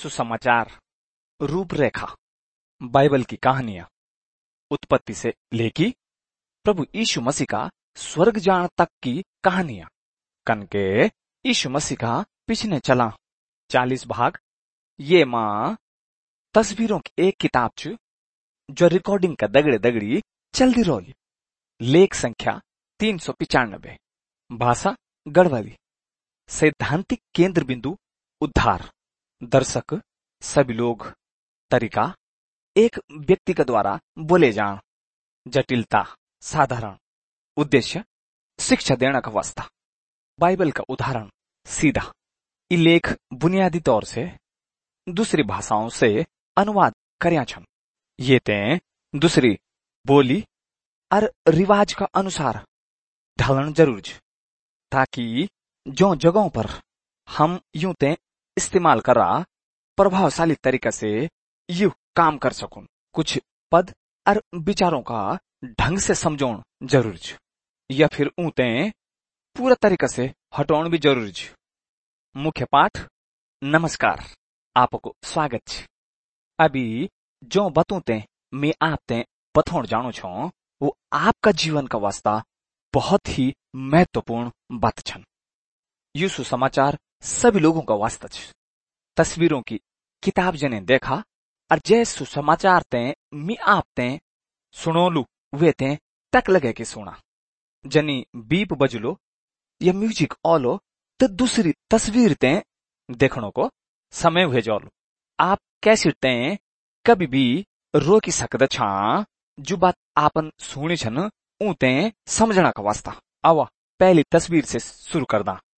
सुसमाचार, रूपरेखा, बाइबल की कहानियां, उत्पत्ति से लेकी प्रभु यीशु मसीह का स्वर्ग जान तक की कहानियां, कनके यीशु मसीह का पिछने चला 40 भाग। ये मां तस्वीरों की एक किताब च जो रिकॉर्डिंग का दगड़े दगड़ी चलती रोली। लेख संख्या 395। भाषा गढ़वाली। सैद्धांतिक केंद्र बिंदु उद्धार। दर्शक सभी लोग। तरीका एक व्यक्ति के द्वारा बोले जान। जटिलता साधारण। उद्देश्य शिक्षा देने का वास्ता। बाइबल का उदाहरण सीधा। ये लेख बुनियादी तौर से दूसरी भाषाओं से अनुवाद कर्या छन। ये ते दूसरी बोली और रिवाज का अनुसार ढलण जरूर छ, ताकि जो जगहों पर हम यूं ते इस्तेमाल करा प्रभावशाली तरीके से यू काम कर सकूं। कुछ पद और विचारों का ढंग से समझोण जरूर छ, या फिर ऊते पूरा तरीके से हटोण भी जरूरी छ। मुख्य पाठ। नमस्कार, आपको स्वागत छ। अभी जो बतूते मैं आपते बतौण जाणु छो वो आपका जीवन का वास्ता बहुत ही महत्वपूर्ण बात छन। यू सुसमाचार सभी लोगों का वास्ता छ। तस्वीरों की किताब जने देखा और जय सुसमाचार ते मी आपते सुनोलू वे ते तक लगे कि सुना। जनी बीप बजलो या म्यूजिक ओलो तो दूसरी तस्वीर ते देखने को समय हुए जोलो। आप कैसे ते कभी भी रोकी सकद छा जो बात आपन सुनी छन ऊते समझना का वास्ता। आवा पहली तस्वीर से शुरू करदा।